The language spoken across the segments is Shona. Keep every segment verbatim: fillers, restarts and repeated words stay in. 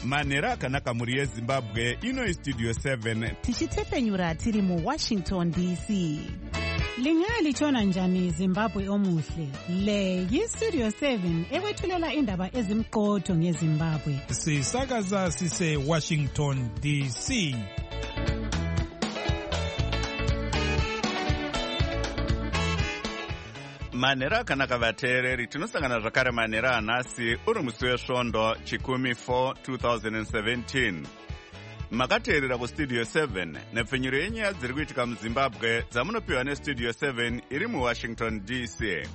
manhero akanaka mhuri yezimbabwe. Ino istudio seven tichitepfenyura tiri muwashington D C. Lingalitshona njani Zimbabwe omuhle? Le yistudio seven ekwethulela indaba ezimqotho ngeZimbabwe. Sisakaza sise Washington D C. manhero akanaka vateereri, tinosangana zvakare manhero anhasi uri musi wesvondo chikumi four twenty seventeen. Makateerera kustudio seven nepfenyuro yenyaya dziri kuitika muzimbabwe dzamunopiwa nestudio seven iri muwashington D C.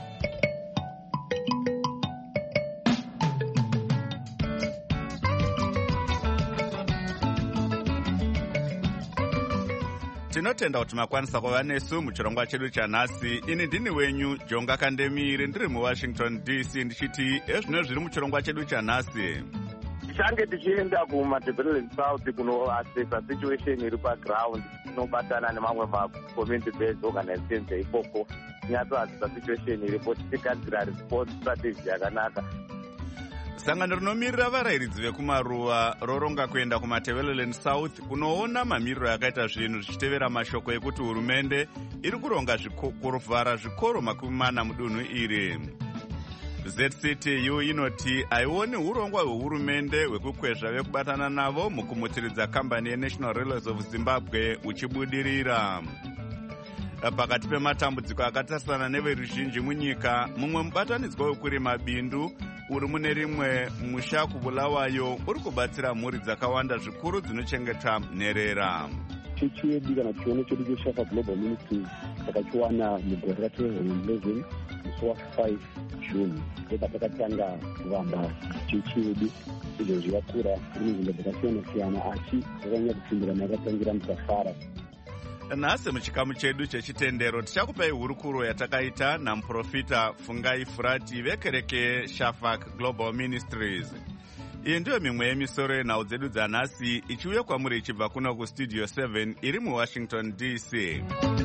Tinotenda kuti makwanisa kuva nesu muchirongwa chedu chanhasi. Ini ndini wenyu Jonga Kandemire, ndiri muwashington D C, ndichiti ezvino zviri muchirongwa chedu chanhasi. Tichange tichienda kumadevelopment south kunoassessa situation iri paground, tinobatana nemamwe macommunity based organizations ikoko tinyatsoassessa situation iripo, tichigadzira response strategy yakanaka. Sangano rinomirira varayiridzi vekumaruva roronga kuenda kumadevelopment south kunoona mamiriro akaita zvinhu zvichitevera mashoko ekuti hurumende iri kuronga kuvhara zvikoro makumi mana mudunhu iri. Z C T U inoti haioni urongwa hwehurumende hwekukwezva vekubatana navo mukumutsiridza kambani yeNational Railways of Zimbabwe uchibudirira. Pakati pematambudziko akatarisana neveruzhinji munyika, mumwe mubatanidzwa wekurima bindu uri mune rimwe musha kuBulawayo uri kubatsira mhuri dzakawanda zvikuru dzinochengetwa nherera. Chechi yedu kana chiono chedu cheshafa Global Ministries takachiwana mugore ra-twenty eleven musi wa-five June ndoba takatanga kuvamba chechi yedu. Izvo zvakakura ine nzvimbo dzakasiyana-siyana asi zvakanyanya kupindira yakatangira musafara. Nhasi muchikamu chedu chechitendero tichakupai hurukuro yatakaita namuprofita Fungai Furati vekereke Shafak Global Ministries. Iyi ndiyo mimwe yemisoro yenhau dzedu dzanhasi ichiuya kwamuri ichibva kuno kustudio seven iri muwashington D C.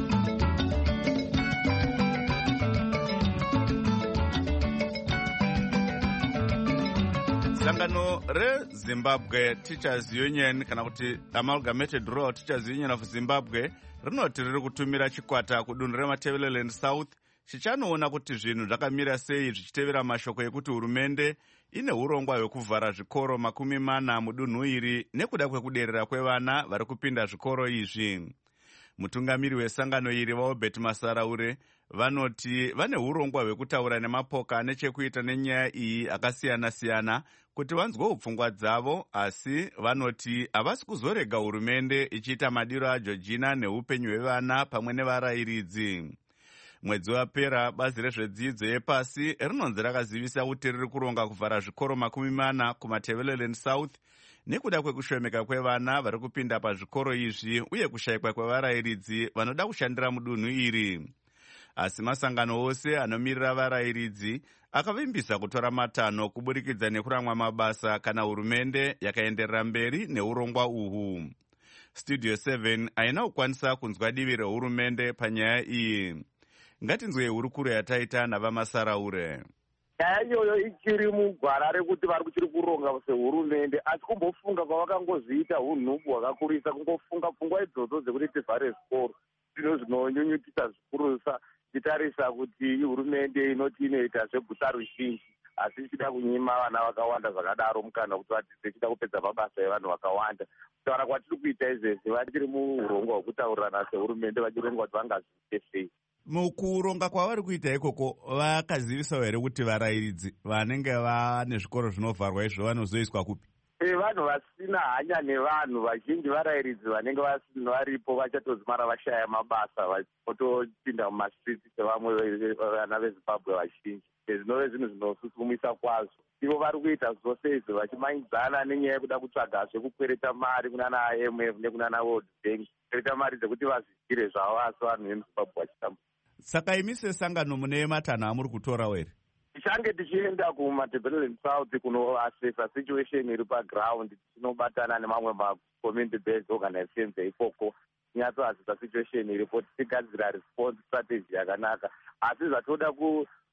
Sangano reZimbabwe Teachers Union kana kuti Amalgamated Royal Teachers Union of Zimbabwe rinoti riri kutumira chikwata kudunhu remadevelopment south chichanoona kuti zvinhu zvakamira sei zvichitevera mashoko ekuti hurumende ine urongwa hwekuvhara zvikoro makumi mana mudunhu iri nekuda kwekuderera kwevana vari kupinda zvikoro izvi. Mutungamiri wesangano iri vaObert Masaraure vanoti vane urongwa hwekutaura nemapoka ane chekuita nenyaya iyi akasiyana-siyana kuti vanzwe upfungwa dzavo, asi vanoti havasi kuzorega hurumende ichiita madiro aJoργina neupenyu hwevana pamwe nevarayiridzi. Mwedzi wapera bazi rezvedzidzo yepasi rinonzi rakazivisa kuti riri kuronga kuvhara zvikoro makumi mana kumadevelopment south nekuda kwekushomeka kwevana vari kupinda pazvikoro izvi uye kushayikwa kwevarayiridzi vanoda kushandira mudunhu iri. Asi masangano ose anomirira varayiridzi akavimbisa kutora matanho kuburikidza nekuramwa mabasa kana hurumende yakaenderera mberi neurongwa uhu. Studio seven haina kukwanisa kunzwa divi rehurumende panyaya iyi. Ngatinzwe hurukuro yataita navamasaraure. Nyaya iyoyo ichiri mugwara rekuti vari kuchiri kuronga sehurumende, asi kumbofunga kwavakangozviita hunhubu hwakakurisa, kungofunga pfungwa idzodzo dzekuti tivhare zvikoro, zvinhu zvinonyunyutisa zvikurusa titarisa kuti hurumende inoti inoita zveguta ruzhinji asi ichida kunyima vana vakawanda zvakadaro mukana kuti vadzidze ichida kupedza mabasa evanhu vakawanda. Kutaura kwatiri kuita izvezvi vachiri muurongwa hwekutaurirana sehurumende vachironga kuti vangazviite sei. Mukuronga kwavari kuita ikoko vakazivisawo here kuti varayiridzi vanenge vane zvikoro zvinovharwa izvo vanozoiswa kupi? Vanhu vasina hanya nevanhu vazhinji varayiridzi vanenge varipo vachatozimara vashaya mabasa votopinda mumastreets sevamwe vana veZimbabwe vazhinji. Zvinove zvinhu zvinosusumisa kwazvo. Ivo vari kuita zvose izvi vachimanyidzana nenyaya yekuda kutsvaga zvekukwereta mari kunana I M F nekunana World Bank, kwereta mari dzekuti vazvigire zvavo asi vanhu vemuZimbabwe vachitambudzika. Saka imi sesangano mune matanho amuri kutorawo here? Tichange tichienda kumadevelopment south kunoassessa situation iri paground, tinobatana nemamwe macommunity based organizations ikoko tinyatsoassessa situation iripo, tichigadzira response strategy yakanaka. Asi zvatoda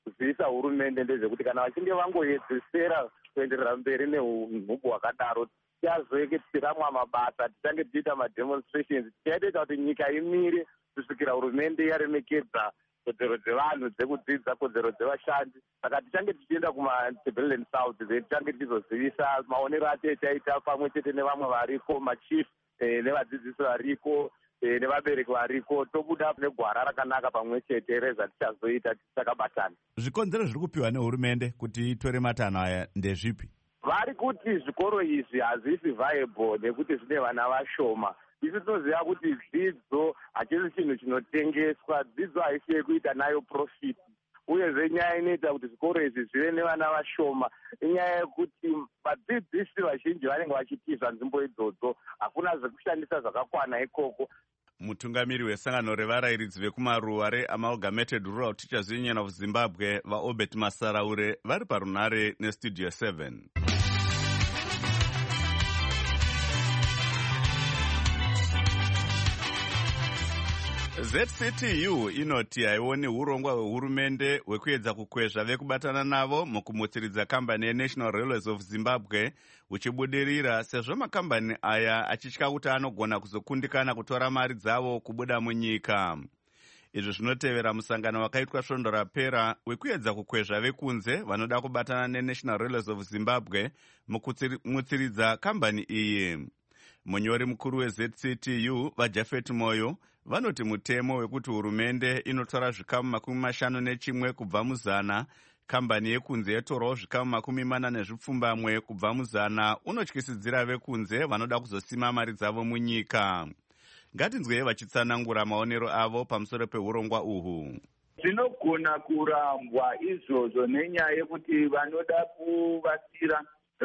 kuzivisa hurumende ndezvekuti kana vachinge vangoedzesera kuenderera mberi neunhubu hwakadaro, tichazoeke tichiramwa mabasa, tichange tichiita mademonstrations, tichaitoita kuti nyika imire kusvikira hurumende yaremekedza kodzero dzevanhu dzekudzidza, kodzero dzevashandi. Saka tichange tichienda kumaTebeleland South, tichange tichizozivisa maonero acho etaita pamwe chete nevamwe variko, machief nevadzidzisi variko nevabereki variko, tobuda negwara rakanaka pamwe chete rezvatichazoita takabatana. Zvikonzero zviri kupiwa nehurumende kuti itore matanho aya ndezvipi? Vari kuti zvikoro izvi hazvisi viable nekuti zvine vana vashoma. Isi tinoziva kuti dzidzo hachisi chinhu chinotengeswa, dzidzo haisi yekuita nayo profit. Uyezve nyaya inoita kuti zvikoro izvi zvive nevana vashoma inyaya yekuti vadzidzisi vazhinji vanenge vachitiza nzvimbo idzodzo, hakuna zvekushandisa zvakakwana ikoko. Mutungamiri wesangano revarairidzi vekumaruwa reAmalgamated Rural Teachers Union of Zimbabwe vaObert Masaraure vari parunare nestudio seven. Z C T U inoti haioni urongwa hwehurumende hwekuedza kukwezva vekubatana navo mukumutsiridza kambani yeNational Railways of Zimbabwe uchibudirira, sezvo makambani aya achitya kuti anogona kuzokundikana kutora mari dzavo kubuda munyika. Izvi zvinotevera musangano wakaitwa svondo rapera wekuedza kukwezva vekunze vanoda kubatana neNational Railways of Zimbabwe mukumutsiridza kambani iyi. Munyori mukuru weZ C T U vaJafet Moyo vanoti mutemo wekuti hurumende inotora zvikamu makumi mashanu nechimwe kubva muzana, kambani yekunze yotorawo zvikamu makumi mana nezvipfumbamwe kubva muzana unotyisidzira vekunze vanoda kuzosima mari dzavo munyika. Ngatinzwei vachitsanangura maonero avo pamusoro peurongwa uhwu. Zvinogona kurambwa izvozvo nenyaya yekuti vanoda kuvatira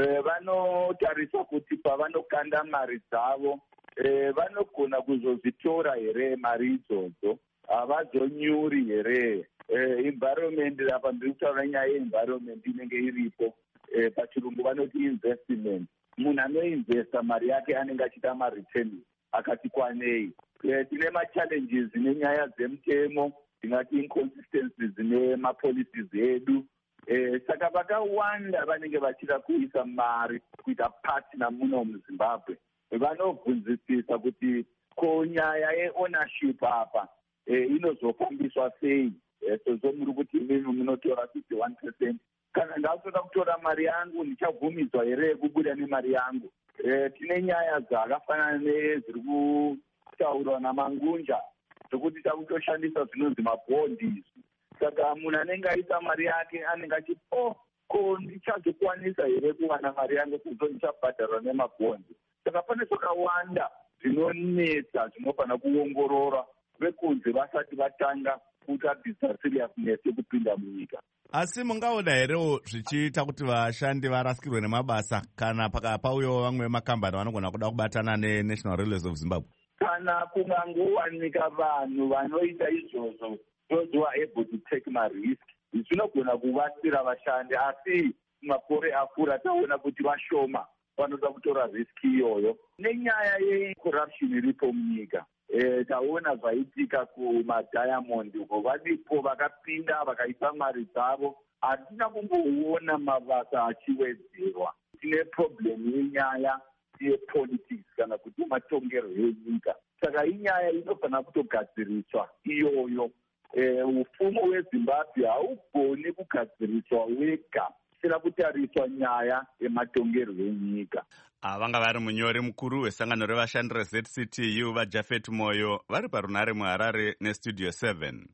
vanotarisa kuti pavanokanda mari dzavo vanogona kuzozvitora here mari idzodzo, havazonyuri here. Environment, apa ndiri kutaura nyaya yeenvironment inenge iripo, pachirungu vanoti investment. Munhu anoinvesta mari yake anenge achiita mareturn akati kwanei. Tine machallenges nenyaya dzemutemo, tingati inconsistencies dzine mapolicies edu. Saka vakawanda vanenge vachida kuisa mari kuita partner muno muZimbabwe. Vanobvunzisisa kuti ko nyaya yeownership apa inozofambiswa sei, sezvo muri kuti imimi munotora fifty-one percent. Kana ndatoda kutora mari yangu ndichabvumidzwa here kubuda nemari yangu. Tine nyaya dzakafanana nezviri kutaurwa naMangunja zvokuti takutoshandisa zvinonzi mabondis. Saka munhu anenge aisa mari yake anenge achiti oh, ko ndichazokwanisa here kuwana mari yangu sezvo ndichabhadharwa nemabhondi. Saka pane zvakawanda zvinonetsa zvinofanira kuongorora vekunze vasati vatanga kuratidza seriousness yekupinda munyika. Asi mungaoda herewo zvichiita kuti vashandi varasikirwe nemabasa kana pakapauyawo vamwe makambani vanogona kuda kubatana neNational Railways of Zimbabwe? Kana kungangowanika vanhu vanoita izvozvo, those who are able to take marisk, zvinogona kuvatsira vashandi, asi makore akura taona kuti vashoma vanoda kutora riski iyoyo. Nenyaya yecorruption iripo munyika, e, taona zvaitika kumadiamond uko, varipo vakapinda vakaisa mari dzavo, hatina kumboona mabasa achiwedzerwa. Tine problem yenyaya yepolitics kana kuti matongero enyika. Saka inyaya inofanira kutogadziriswa iyoyo. E, ufumo hweZimbabwe haugoni kugadziriswa wega, sina kutariswa nyaya yematongero enyika. Vanga vari munyori mukuru wesangano revashandi reZ C T U vaJafet Moyo vari parunare muHarare nestudio seven.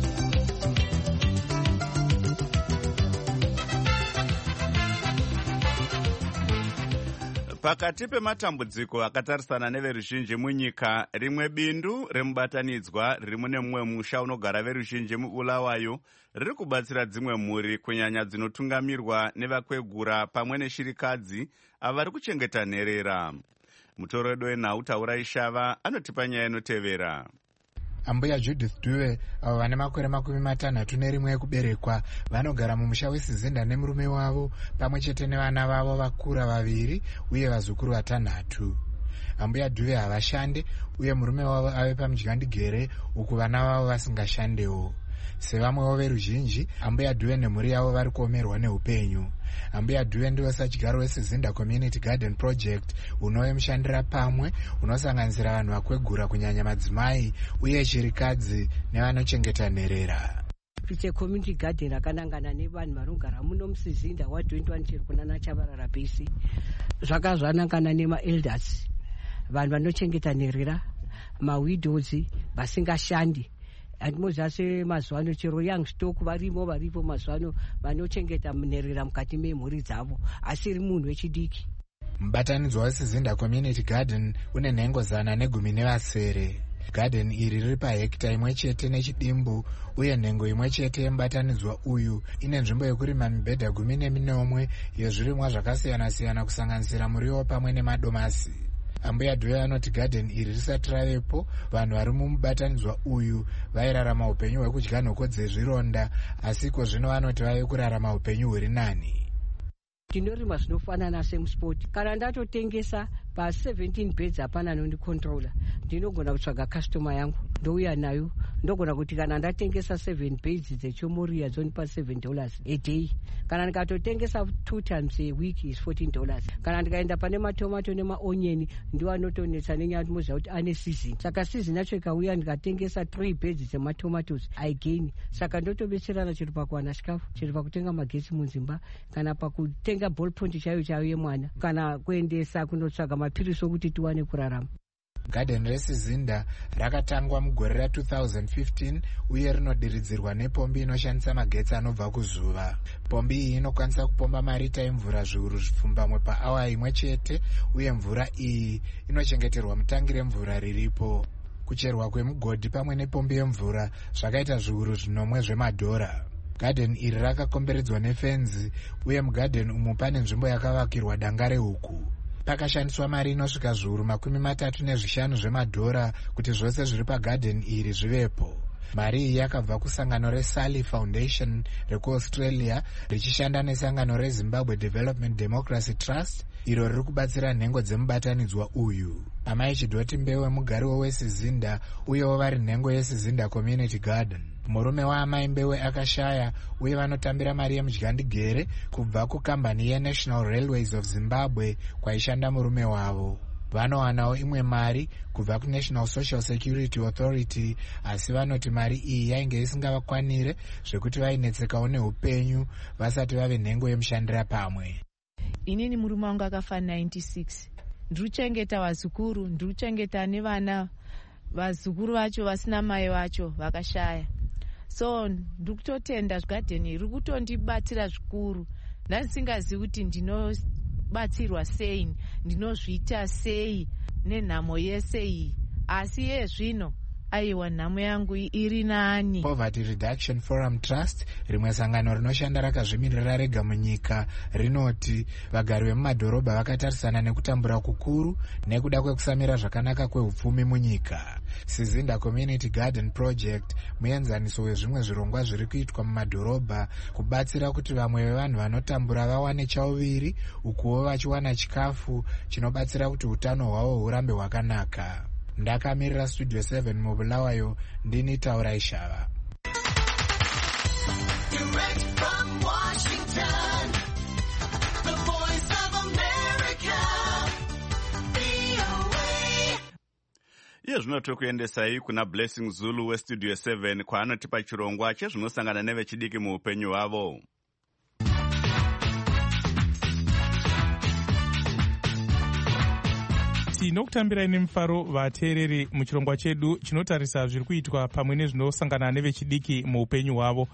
Pakati pematambudziko akatarisana neveruzhinji munyika, rimwe bindu remubatanidzwa riri mune mumwe musha unogara veruzhinji muBulawayo riri kubatsira dzimwe mhuri kunyanya dzinotungamirwa nevakwegura pamwe neshirikadzi avari kuchengeta nherera. Mutoredo wenhau Taurai Shava anotipa nyaya inotevera. Ambuya Judith Dube avo vane makore makumi matanhatu nerimwe ekuberekwa vanogara mumusha weSizinda nemurume wavo pamwe chete nevana vavo vakura vaviri uye vazukuru vatanhatu. Ambuya Dube havashande uye murume wavo ave pamudyandigere uku vana vavo vasingashandewo. Sevamwewo veruzhinji, ambuya Dhuwe nemhuri yavo vari kuomerwa neupenyu. Ambuya Dhuwe ndiwo sachigyaro weSizinda Community Garden Project unoyemushandira pamwe, unosanganisira vanhu vakwegura kunyanya madzimai uye chirikadzi nevanochengeta nherera. Kuite community garden akanangana nevanhu vanogara muno muSizinda wa twenty-one chiri kunana Chavarara Base. Zvakazvanangana nema-elders, vanhu vanochengeta nherera, ma-widows vasingashandi. Andimozase mazuva ano chero young stock varimo varipo mazuva ano vanochengeta nherera mukati memhuri dzavo, asiri munhu wechidiki. Mubatanidzwa weSizinda Community Garden une nhengo zana negumi nevasere. Garden iri riri pahekita imwe chete nechidimbu, uye nhengo imwe chete yemubatanidzwa uyu ine nzvimbo yekurima mibhedha gumi neminomwe yezvirimwa zvakasiyana-siyana kusanganisira muriwo pamwe nemadomasi. Ambuya Dhuwe anoti garden iri risati ravepo, vanhu vari mumubatanidzwa uyu vairarama upenyu hwekudya nhoko dzezvironda, asiko zvino vanoti vave kurarama upenyu huri nani. Tinorima zvinofanana semusport. Kana ndatotengesa pa seventeen beds hapana nondicontroller, ndinogona kutsvaga customer yangu ndouya nayo. Ndogona kuti kana ndatengesa seven beds dzechomoria dzonipa seven dollars a day. Kana ndikatotengesa two times a week is fourteen dollars. Kana ndikaenda pane matomato nemaonyeni ndiwo anotonetsa nenyaya ndimoziva kuti ane season. Saka season yacho ikauya ndikatengesa three beds dzematomatoes I gain. Saka ndotobetserana chiri pakuwana chikafu, chiri pakutenga magetsi munzimba, kana pakutenga ball point chayo chayo yemwana, kana kuendesa kunotsvaga mapirisi okuti tiwane kurarama. Garden reSizinda rakatangwa mugore ra two thousand fifteen uye rinodiridzirwa nepombi inoshandisa magetsi anobva kuzuva. Pombi iyi inokwanisa kupomba marita emvura zviuru zvipfumbamwe paawa imwe chete, uye mvura iyi inochengeterwa mutangi remvura riripo. Kucherwa kwemugodhi pamwe nepombi yemvura zvakaita zviuru zvinomwe zvemadhora. Garden iri rakakomberedzwa nefenzi, uye mugarden umu pane nzvimbo yakavakirwa danga rehuku. Pakashandiswa mari inosvika zviuru makumi matatu nezvishanu zvemadhora kuti zvose zviri pagarden iri zvivepo. Mari iyi yakabva kusangano reSally Foundation rekuAustralia richishanda nesangano reZimbabwe Development Democracy Trust, iro riri kubatsira nhengo dzemubatanidzwa uyu. Amai Chidoti Mbewe mugariwo weSizinda uyewo vari nhengo yeSizinda Community Garden. Murume waamai Mbewe akashaya uye vanotambira mari yemudyandigere kubva kukambani yeNational Railways of Zimbabwe kwaishanda murume wavo. Vanowanawo imwe mari kubva kuNational Social Security Authority, asi vanoti mari iyi yainge isingavakwanire zvekuti vainetsekawo neupenyu vasati vave nhengo yemushandira pamwe. Inini murume wangu akafa ninety-six. Ndiruchengeta vazukuru, ndiruchengeta nevana. Vazukuru vacho vasina mai vacho vakashaya. So ndikutotenda garden iri kutondibatira zvikuru. Ndasingazivi kuti ndinobatsirwa sei, ndinozviita sei nenhamo yese iyi. Asi ye zvino aiwa nhamo yangu iri nani. Poverty Reduction Forum Trust, rimwe sangano rinoshanda rakazvimirira rega munyika, rinoti vagari vemumadhorobha vakatarisana nekutambura kukuru nekuda kwekusamira zvakanaka kwehupfumi munyika. Sizinda Community Garden Project muenzaniso wezvimwe zvirongwa zviri kuitwa mumadhorobha kubatsira kuti vamwe vevanhu vanotambura vawane chauviri, ukuwo vachiwana chikafu chinobatsira kuti utano hwavo hurambe hwakanaka. Ndakamirira Studio seven mubulawayo, ndini Taura Ishava. Direct from Washington, the voice of America, V O A. Iye zvino tokuendesai kuna Blessing Zulu weStudio seven kwaanotipa chirongwa chezvinosangana nevechidiki muupenyu hwavo. Tinokutambirai nemufaro vateereri muchirongwa chedu chinotarisa zviri kuitwa pamwe nezvinosangana nevechidiki muupenyu hwavo.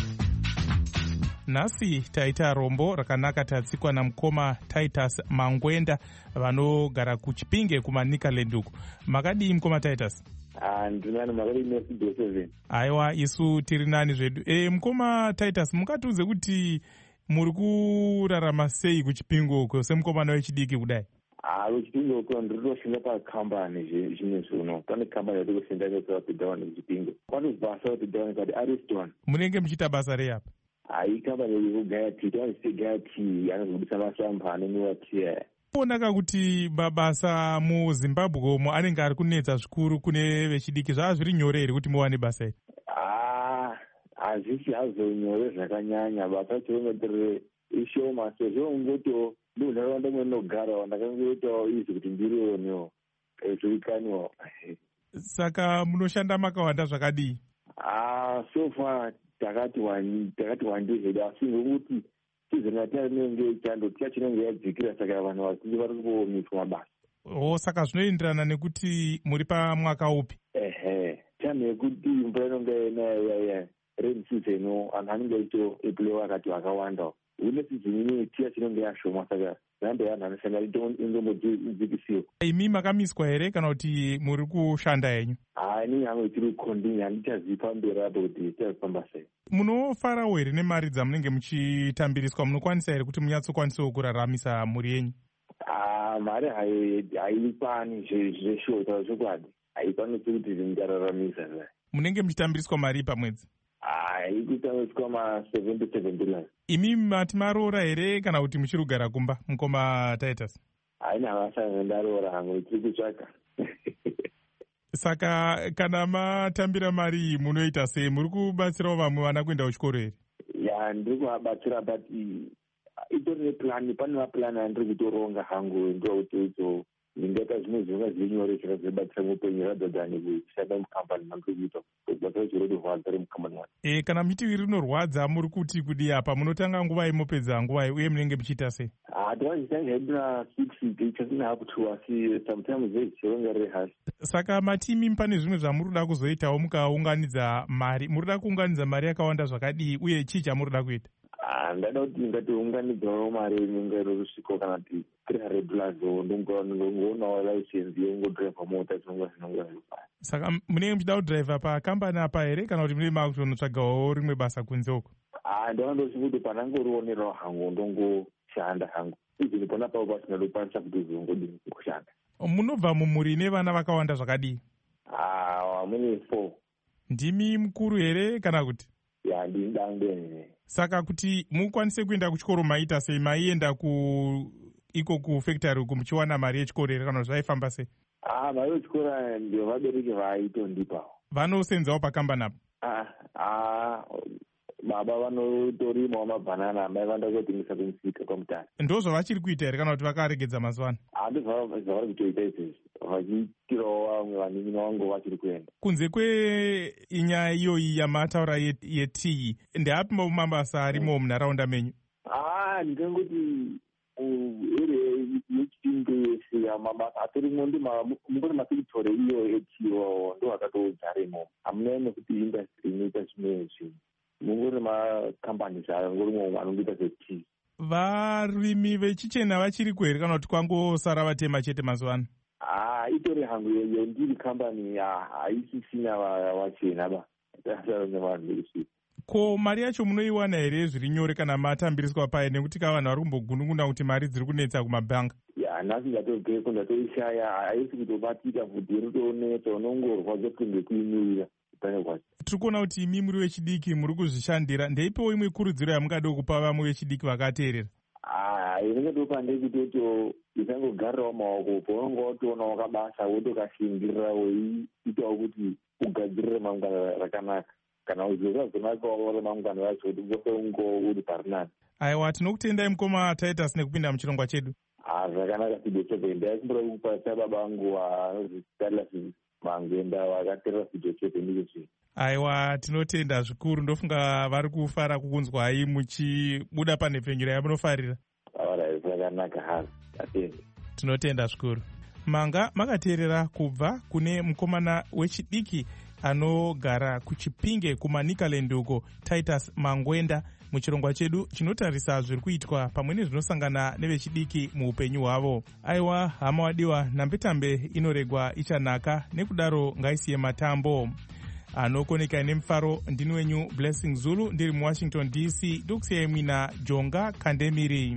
Nhasi taita rombo rakanaka tatsikwa namukoma Titus Mangwenda vanogara kuChipinge kumaNikaland uku. Makadii mukoma Titus? Ah, ndinani makadii neStudio seven. Aiwa, isu tiri nani zvedu. E, mukoma Titus, mukatiudze kuti muri kurarama sei kuChipinge uko semukomana wechidiki kudai? Ah, kuChipinge uko ndinoshanda pakambani zvimwe zvino. Pane kambani yari kushanda neSouth Down kuChipinge. Kwanobva South Down kati Ariston. Munenge muchiita basa rei apa? Ai kambani yekugaya tea, toanogaya tea, anozobudisa masamba anonwiwa tea. Onaka kuti mabasa muZimbabwe umo anenge ari kunetsa zvikuru kune vechidiki, zvava zviri nyore here kuti muwane basa iri? Ah, hazvisi hazonyore zvakanyanya basa chirometerere ishoma sezvo ungoto ndonharaunda mwenogara ndakangoitawo izvi kuti ndirionewo zvoikaniwo. Saka munoshanda makawanda zvakadii? Ah, so far takati takati wandi hedu asi ngokuti sizoni yatinenge chando tia chinenge yadzikira saka vanhu vazhinji vari kumiswa mabasa. Oh, saka zvinoenderana nekuti muri pamwaka upi? Ehe, time yekuti mvura inonge ina rain season anhu anenge achiitoeplewa akati vakawanda. Une sizoni ine tia chinenge yashoma saka rambe vanhu vanoshanda indombodzikisiwa. Imi makamiswa here kana kuti muri kushanda henyu? Ah, ini hangu tiri kukondini handichazivi pamberi apo kuti tichazifamba sei. Munofarawo here nemari dzamunenge muchitambiriswa? Munokwanisa here kuti munyatsokwanisiwo kuraramisa mhuri yenyu? Ah, mari haikwani zveshota zvokwadi haikwanisi kuti ndingararamisa. Munenge muchitambiriswa mari pamwedzi? Hai, kutambiriswa ma seventy seven dollars. Imi mati maroora here kana kuti muchirugara kumba mukoma Titus? Haina vasanga ndaroora hangu tiri kutsvaka. Saka kana matambira mari munoita sei? Muri kubatsirawo vamwe vana kuenda kuchikoro here? Ya, ndiri kuvabatsira but itori neplani, pane maplani andiri kutoronga hangu ndokuti idzo ndingaita zvimwe zvinonga zviri nyore zvakazobatsira mupenyu radhadhani kushanda mukambani mandiri kuita kubatsira chirotorwadza remukambani wacho. E, kana miti rinorwadza muri kuti kudi apa munotanga nguva imopedza nguva uye munenge muchiita sei? Ah, tivachitanga hedu na six tichasina hapo tu asi sometimes zve chironga riri hasi. Saka matimi pane zvimwe zvamurida kuzoitawo mukaunganidza mari. Murida kuunganidza mari yakawanda zvakadii uye chii chamurida kuita? Ah, ndada kuti ngatiunganidzawo mari inenge rusviko kana kuti three hundred dollars ndongoonawo license yongodhiraivha mota zvinonga zvinonga zvifana. Saka munenge muchida kudhiraivha pakambani apa here kana kuti mune makutonotsvagawo rimwe basa kunze uko? Ah, ndovandosvikuti panangorionerawo hangu ndongoshanda hangu izini pona pavo pasina dokwanisa kuti uzongodini kushanda. Munobva mumhuri ine vana vakawanda zvakadii? Ah, mune four. Ndimi mukuru here kana kuti? Ya, ndini dangeni. Saka kuti mukwanise kuenda kuchikoro maita sei? Maienda ku iko kufactory uku muchiwana mari yechikoro here kana zvaifamba sei? Ah, mari yechikoro ndio vabereki vaitondipawo. Vanosenzawo pakambani apa? Ah, ah, baba vanotorimawo mabhanana, mai vanoda kutengesa kumusika kwamutare. Ndozvo vachiri kuita here kana kuti vakaregedza mazuva ano? Handi zvavari kutoita izvezvi vachiitirawo vamwe vanini vangu vachiri kuenda. Kunze kwenyaya iyoyi yamataura yetii, ndeapi mabasa arimo munharaunda menyu? Ah, ndingangoti ere yechipinge yese mabasa atorimo mungori mafactory iyo etiwo ndo akatodzaremo. Hamuna nekuti industry inoita zvimwe zvinhu. Mungori makambani zvayo ngorimo anongoita zvetii. Varimi vechichena vachiri kuhere kana kuti kwangosara vatema chete mazuva ano? Ah, itori hangu yendiri kambani haisisina vachena ba. Tasaranya vanhu vesi. Ko mari yacho munoiwana here zviri nyore kana matambiriswa paye nekuti ka vanhu vari kumbogunun'una kuti mari dziri kunetsa kumabhanga? Ya, nhasi ndatobveko ndatoishaya haisi kutobatika futi inotonetsa unongorwadza kunge kuimirira. Tiri kuona kuti imi muri vechidiki muri kuzvishandira. Ndeipewo imwe kurudziro yamungada kupa vamwe vechidiki vakateerera? Ah, inongadopa ndekutoti isangogarirawo maoko paunonga watoona wakabasa wotokashingirira weiitawo kuti ugadzirire mangwana rakanaka kana uzozazonakawo remangwana racho kuti vose ungo uri parinani. Aiwa, tinokutendai mukoma Titus nekupinda muchirongwa chedu. Ah, zvakanaka sidochepe ndaikumbura kupasa baba vangu vanozvitarira mangenda vakateerera sidochepe ndizvo. Aiwa, tinotenda zvikuru. Ndofunga vari kufara kukunzwai muchibuda panhepfenyuro yamunofarira. Alright, zvakanaka hazi. Atende. Tinotenda zvikuru. Manga makateerera kubva kune mukomana wechidiki anogara kuchipinge kumanikaland uko, Titus Mangwenda, muchirongwa chedu chinotarisa zviri kuitwa pamwe nezvinosangana nevechidiki muupenyu hwavo. Aiwa, hama wadiwa, nhambetambe inoregwa ichanaka, nekudaro ngaisiye matambo. Anokoneka nemufaro, ndini wenyu Blessing Zulu, ndiri muWashington D C. Ndokusiyai mwina Jonga Kandemiri.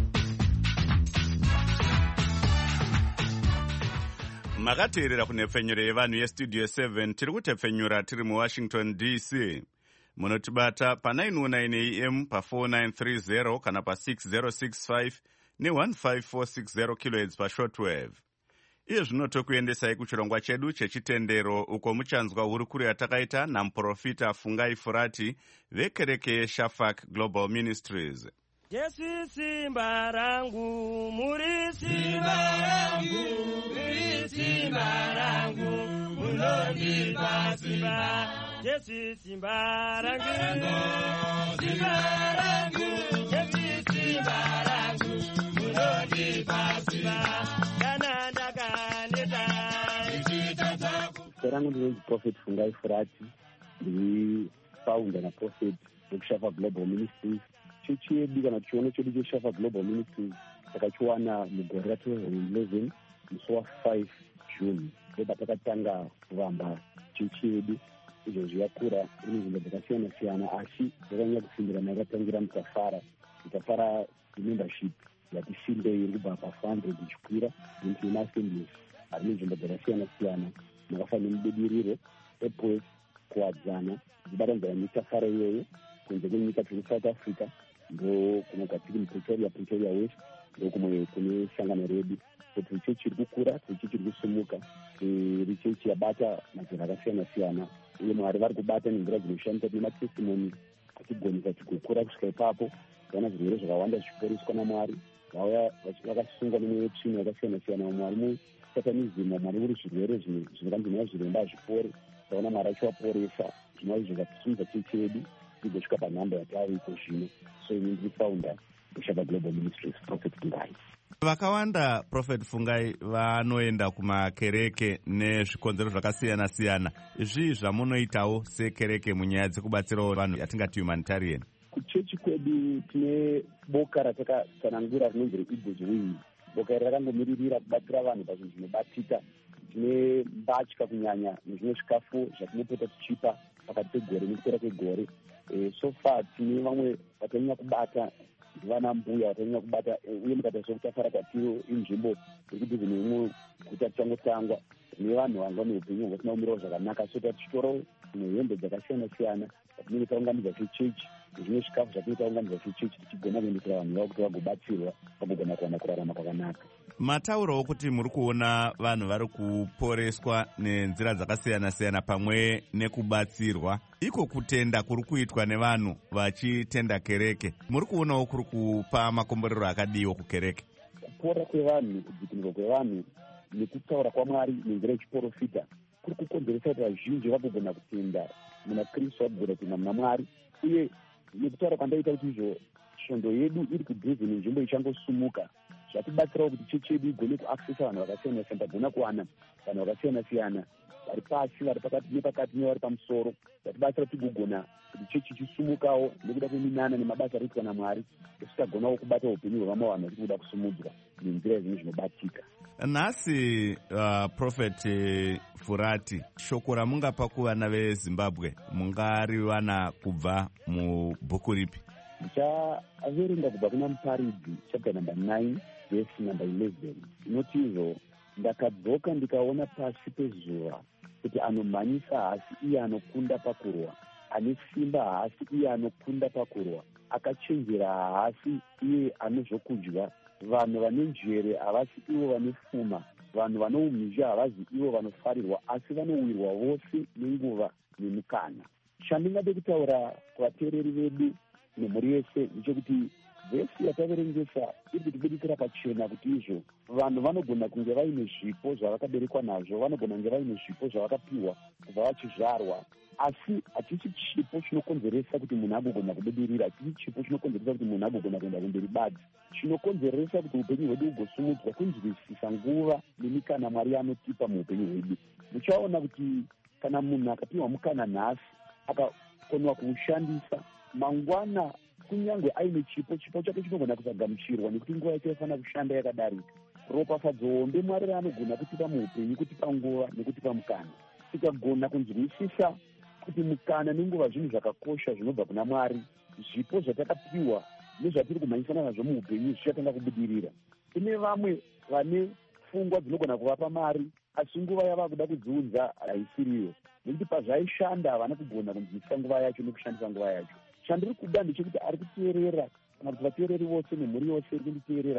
Makateerera kunhepfenyuro yevanhu yestudio seven. Tiri kutepfenyura tiri muWashington D C. Munotibata pa nine oh nine A M, pa four nine three zero kana pa six zero six five ne one five four six zero kilohertz pa shortwave. Iye zvino tokuendesai kuchirongwa chedu chechitendero uko muchanzwa hurukuru yatakaita namuprofita Fungai Furati vekereke yeShafak Global Ministries. Jesu simba rangu, muri simba rangu, muri simba rangu, munondipa simba. Jesu simba rangu, simba rangu, Jesu simba rangu, munondipa simba. Serangu ndinonzi Prophet Fungai Furati, ndiri founder na prophet wekuShafak Global Ministries. Chechi yedu kana chiono chedu cheShafak Global Ministries takachiwana mugore ra twenty eleven musi wa five June. Ndeba takatanga kuvamba chechi yedu, izvozvo yakura ine nzvimbo dzakasiyana siyana, asi yakanyanya kusimbirana yakatangira mutafara mutafara membership yati simbei iri kubva pa four hundred ichikwira into maassemblies ari nzvimbo dzakasiyana siyana. Makafana nemubudiriro epwes kuwadzana dzibatanzana mitafara iyoyo kunze kwenyika tiri South Africa, ndo kunoga tiri mupretoria pretoria west, ndo kumwe kune sangano redu. Kuti chechi iri kukura, chechi iri kusumuka, iri chechi yabata mazera akasiyana siyana, uye Mwari vari kubata nenzira dzinoshandisa nematestimoni achigonisa tikukura kusvika ipapo. Kana zvirwere zvakawanda zvichiporeswa naMwari, vauya vakasungwa nemweya wetsvina yakasiyana siyana. Mwari satanism, Mwari uri zvirwere zvinganzina zviremba hazvipore, taona Mwari achivaporesa. Zvino izvo zvatisimudza chechi yedu igosvika panhamba yatava iko zvino. So ini ndiri founder weShafak Global Ministries, Prophet Fungai. Vakawanda Prophet Fungai vanoenda kumakereke nezvikonzero zvakasiyana siyana. Izvi zvamunoitawo sekereke munyaya dzekubatsirawo vanhu yatingati humanitarian. Kuchechi kwedu tine boka ratakatsanangura rinonzi reEagles Wings. Boka iri rakangomiririra kubatsira vanhu pazvinhu zvinobatika. Tine mbatya kunyanya nezvimwe zvikafu zvatinopota tichipa pakati pegore nekupera kwegore. So far tine vamwe vatanyanya kubata vana mbuya vatanyanya kubata, uye mukata sokutafara kwatiro inzvimbo irikuti zvinhu guta tichangotangwa nevanhu vanga neupenyu hwasina kumirawo zvakanaka. So tichitora hembe dzakasiyana siyana patinenge taunganidza sechechi, zvimwe zvikafu zvatinoita unganidza sechechi, tichigona kuendesera vanhu vavo kuti vagobatsirwa vagogona kuwana kurarama kwakanaka. Mataurawo kuti muri kuona vanhu vari kuporeswa nenzira dzakasiyana siyana pamwe nekubatsirwa. Iko kutenda kuri kuitwa nevanhu vachitenda kereke, muri kuonawo kuri kupa makomborero akadiwo kukereke? Kupora kwevanhu, kudzikinurwa kwevanhu nekutaura kwaMwari nenzira yechiprofita kuri kukonzeresa kuti vazhinji vagogona kutenda muna Kristu, vagogona kutenda muna Mwari. Uye nekutaura kwandaita kuti izvo svondo yedu iri kudhizi nenzvimbo ichangosumuka, zvatibatsirawo kuti chechi yedu igone kuaccessa vanhu vakasiyana siyana. Tagona kuwana vanhu vakasiyana siyana vari pasi, vari pakati nepakati nevari pamusoro. Zvatibatsira kuti tigogona kuti chechi ichisumukawo nekuda kweminana nemabasa ari kuitwa naMwari, kuti tagonawo kubata upenyu hwevamwe vanhu vari kuda kusumudzwa nenzira yezvinhu zvinobatika. Nhasi uh, Prophet Furati, shoko ramungapa kuvana veZimbabwe mungariwana kubva mubhuku ripi? Ndichaverenga kubva kuna Muparidzi chapter number nine verse number eleven. Inoti izvo: ndakadzoka ndikaona pasi pezuva kuti anomhanyisa haasi iye anokunda pakurwa, ane simba haasi iye anokunda pakurwa, akachenjera haasi iye ane zvokudya, vanhu vane njere havasi ivo vane pfuma, vanhu vane umhizha havazi ivo vanofarirwa, asi vanowirwa vose nenguva nemukana. Chandingade kutaura kuvateereri vedu nemhuri yese ndechekuti vhesi yataverengesa iri kutibudikira pachena kuti izvo vanhu vanogona kunge vaine zvipo zvavakaberekwa nazvo, vanogona kunge vaine zvipo zvavakapiwa kubva vachizvarwa, asi hachisi chipo chinokonzeresa kuti munhu agogona kubudirira, hachisi chipo chinokonzeresa kuti munhu agogona kuenda kumberi badzi. Chinokonzeresa kuti upenyu hwedu hugosumudzwa kunzwisisa nguva nemikana Mwari anotipa muupenyu hwedu. Muchaona kuti kana munhu akapiwa mukana nhasi akakonwa kuushandisa, mangwana kunyange aine chipo, chipo chake chinogona kusagamuchirwa nekuti nguva yacho yafanira kushanda yakadarika. Ropafadzo hombe Mwari raanogona kutipa muupenyu, kutipa nguva nekutipa mukana. Tikagona kunzwisisa kuti mukana nenguva zvinhu zvakakosha zvinobva kuna Mwari, zvipo zvatakapiwa nezvatiri kumhanyisana nazvo muupenyu zvichatanga kubudirira. Kune vamwe vane pfungwa dzinogona kuvapa mari, asi nguva yava kuda kudziunza haisiriyo, nekuti pazvaishanda havana kugona kunzwisisa nguva yacho nekushandisa nguva yacho. Chandiri kuda ndechekuti ari kuteerera, kana kuti vateereri vose nemhuri yose iri kunditeerera,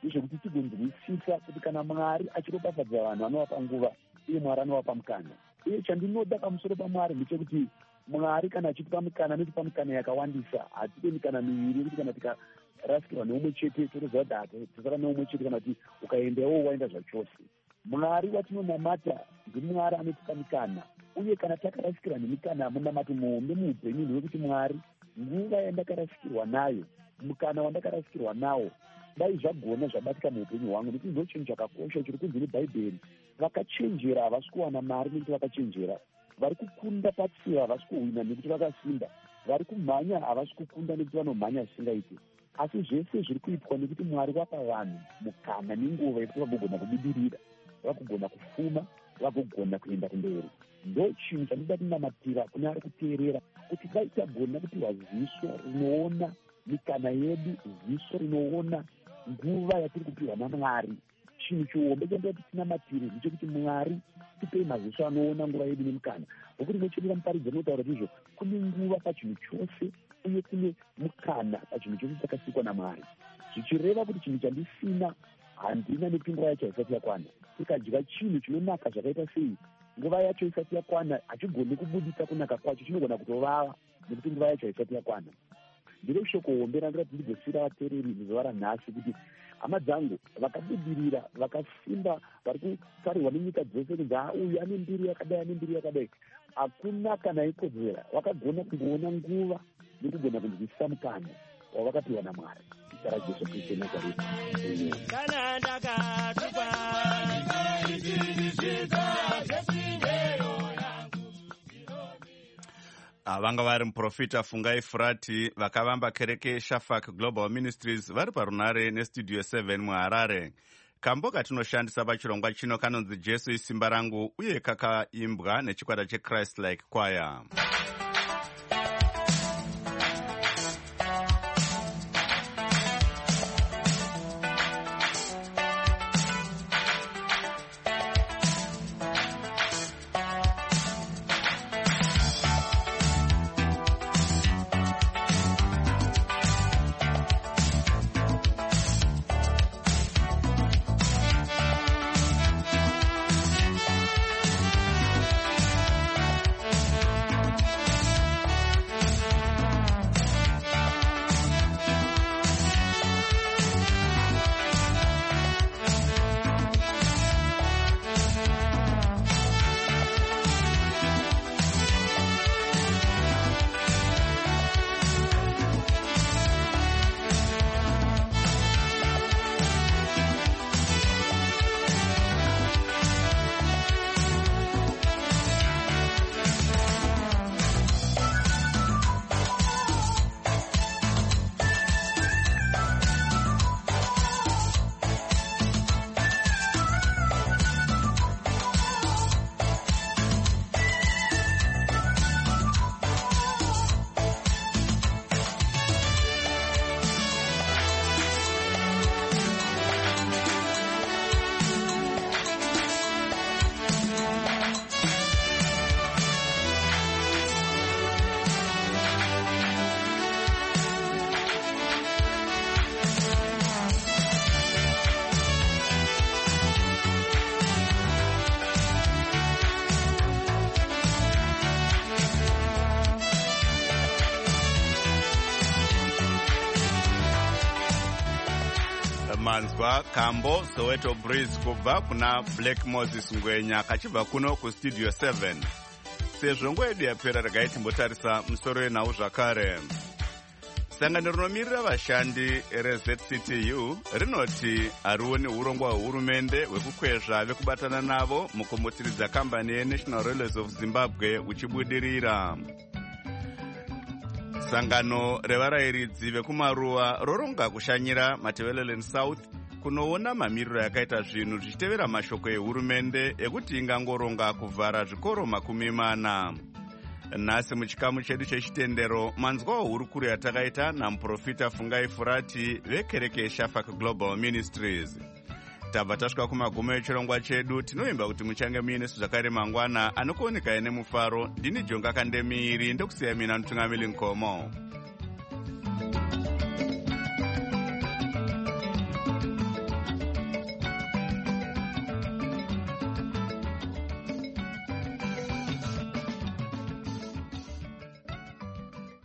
ndezvekuti tigonzwisisa kuti kana Mwari achiropafadza vanhu anovapa nguva uye Mwari anovapa mukana. Uye chandinoda pamusoro paMwari ndechekuti Mwari kana achitipa mukana anotipa mikana yakawandisa. Hatipe mikana miviri yekuti kana tikarasikirwa neumwe chete totoziva kuti tisara neumwe chete kana kuti ukaendawo waenda zvachose. Mwari watinonamata ndiMwari anotipa mikana, uye kana takarasikirwa nemikana munamato muhombe muupenyu hwekuti Mwari nguva yandakarasikirwa nayo, mukana wandakarasikirwa nawo, dai zvagona zvabatika muupenyu hwangu. Nekuti ndo chinhu chakakosha chiri kunzi neBhaibheri, vakachenjera havasi kuwana mari nekuti vakachenjera, vari kukunda patsiva havasi kuhwina nekuti vakasimba, vari kumhanya havasi kukunda nekuti vanomhanya zvisingaiti. Asi zvese zviri kuitwa nekuti Mwari wapa vanhu mukana nenguva yekuti vagogona kubudirira, vagogona kufuma, vagogona kuenda kumberi. Ndo chinhu chandida kunamatira kune ari kuteerera, kuti dai tagona kupiwa ziso rinoona mikana yedu, ziso rinoona nguva yatiri kupiwa naMwari. Chinhu chihombe chandida kuti tinamatire ndechekuti Mwari tipei maziso anoona nguva yedu nemukana. Nokuti nochenera muparidzi anotaura izvo, kune nguva pachinhu chose uye kune mukana pachinhu chose chakasikwa naMwari. Zvichireva kuti chinhu chandisina handina nekuti nguva yacho haisati yakwana. Tikadya chinhu chinonaka zvakaita sei, nguva yacho isati yakwana hachigoni kubudisa kunaka kwacho, chinogona kutovava nekuti nguva yacho haisati yakwana. Ndiro shoko hombe randira kuti ndigosira vateereri muzuva ranhasi kuti hama dzangu vakabudirira, vakasimba, vari kutarirwa nenyika dzose kunzi uyu ane mbiri yakadai, ane mbiri yakadai, hakuna kana ikodzera. Vakagona kungoona nguva nekugona kunzwisisa mukana wavakapiwa naMwari. Zita raJesu Kristu Nazareti. Kana ndakatupa vanga vari muprofita Fungai Furati vakavamba kereke Shafak Global Ministries vari parunare nestudio seven muHarare. Kambo katinoshandisa pachirongwa chino kanonzi Jesu isimba rangu, uye kakaimbwa nechikwata cheChrist Like Choir. manzwa Kambo Soweto Breeze kubva kuna Black Moses Ngwenya kachibva kuno kustudio seven. Sezvo nguva yedu yapera regai timbotarisa musoro yenhau zvakare. Sangano rinomirira vashandi reZ C T U rinoti harioni urongwa hwehurumende hwekukwezva vekubatana navo mukumutiridza kambani yeNational Railways of Zimbabwe uchibudirira. Sangano revarayiridzi vekumaruwa roronga kushanyira Matabeleland South kunoona mamiriro yakaita zvinhu zvichitevera mashoko ehurumende ekuti ingangoronga kuvhara zvikoro makumi mana. Nhasi muchikamu chedu chechitendero manzwa hurukuru yatakaita namuprofita Fungai Furati vekereke Shafak Global Ministries. Tabva tasvika kumagumo echirongwa chedu. Tinoimba kuti muchange muine zvakare mangwana anokuoneka ine mufaro. Ndini Jonga Kandemiiri ndokusiya mina Mutungamiri Nkomo.